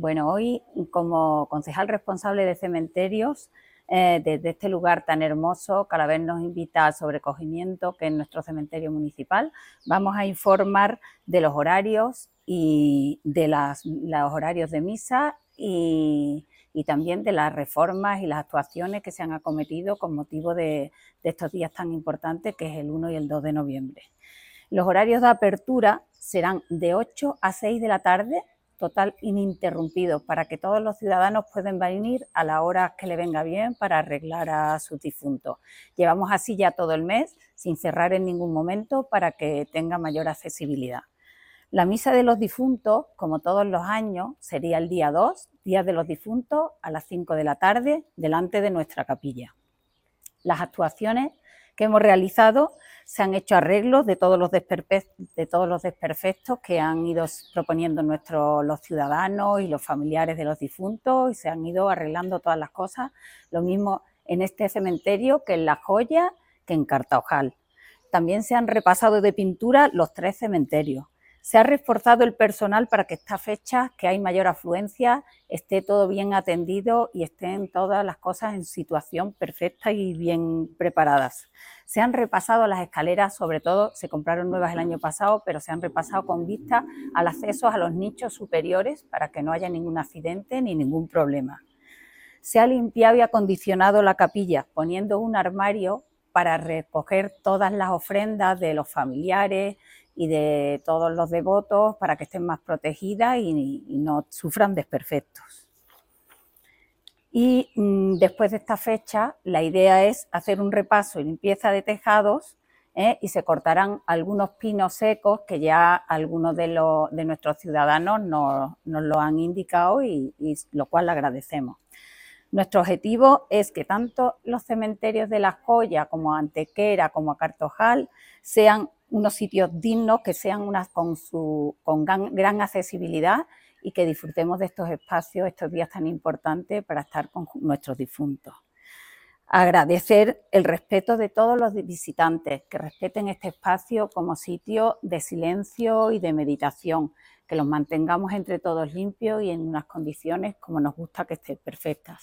Bueno, hoy como concejal responsable de cementerios, desde este lugar tan hermoso, Calaver nos invita al sobrecogimiento, que es nuestro cementerio municipal. Vamos a informar de los horarios y de los horarios de misa y también de las reformas y las actuaciones que se han acometido con motivo de estos días tan importantes, que es el 1 y el 2 de noviembre. Los horarios de apertura serán de 8 a 6 de la tarde, total ininterrumpidos, para que todos los ciudadanos puedan venir a la hora que le venga bien para arreglar a sus difuntos. Llevamos así ya todo el mes, sin cerrar en ningún momento, para que tenga mayor accesibilidad. La misa de los difuntos, como todos los años, sería el día 2, Día de los Difuntos, a las 5 de la tarde, delante de nuestra capilla. Las actuaciones que hemos realizado se han hecho arreglos de todos los desperfectos que han ido proponiendo los ciudadanos y los familiares de los difuntos, y se han ido arreglando todas las cosas, lo mismo en este cementerio que en La Joya, que en Cartaojal. También se han repasado de pintura los 3 cementerios. Se ha reforzado el personal para que estas fechas, que hay mayor afluencia, esté todo bien atendido y estén todas las cosas en situación perfecta y bien preparadas. Se han repasado las escaleras, sobre todo, se compraron nuevas el año pasado, pero se han repasado con vista al acceso a los nichos superiores para que no haya ningún accidente ni ningún problema. Se ha limpiado y acondicionado la capilla, poniendo un armario para recoger todas las ofrendas de los familiares y de todos los devotos, para que estén más protegidas y no sufran desperfectos. Y después de esta fecha, la idea es hacer un repaso y limpieza de tejados, y se cortarán algunos pinos secos que ya algunos de nuestros ciudadanos nos lo han indicado y lo cual agradecemos. Nuestro objetivo es que tanto los cementerios de La Joya como Antequera como Cartaojal sean unos sitios dignos, que sean con gran accesibilidad, y que disfrutemos de estos espacios, estos días tan importantes para estar con nuestros difuntos. Agradecer el respeto de todos los visitantes, que respeten este espacio como sitio de silencio y de meditación, que los mantengamos entre todos limpios y en unas condiciones como nos gusta que estén, perfectas.